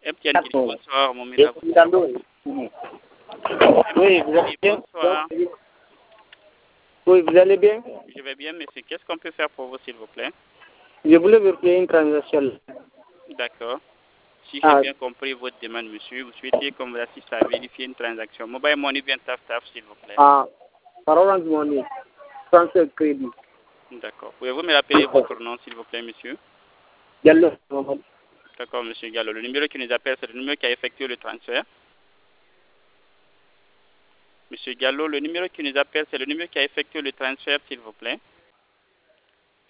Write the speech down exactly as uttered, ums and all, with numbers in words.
Etienne Guidi, D'accord. bonsoir, mon Et ménage. Fernando, oui. Oui, vous allez bien? Bonsoir. Oui, vous allez bien? Je vais bien, monsieur. Qu'est-ce qu'on peut faire pour vous, s'il vous plaît? Je voulais vérifier une transaction. D'accord. Si j'ai Ah, bien compris votre demande, monsieur, vous souhaitez qu'on vous assiste à vérifier une transaction. Mobile Money vient taf taf, s'il vous plaît. ah, par Orange Money, transfert crédit. D'accord. Pouvez-vous me rappeler votre nom, s'il vous plaît, monsieur? Diallo, Mohamed. D'accord, monsieur Gallo. Le numéro qui nous appelle, c'est le numéro qui a effectué le transfert. Monsieur Gallo, le numéro qui nous appelle, c'est le numéro qui a effectué le transfert, s'il vous plaît.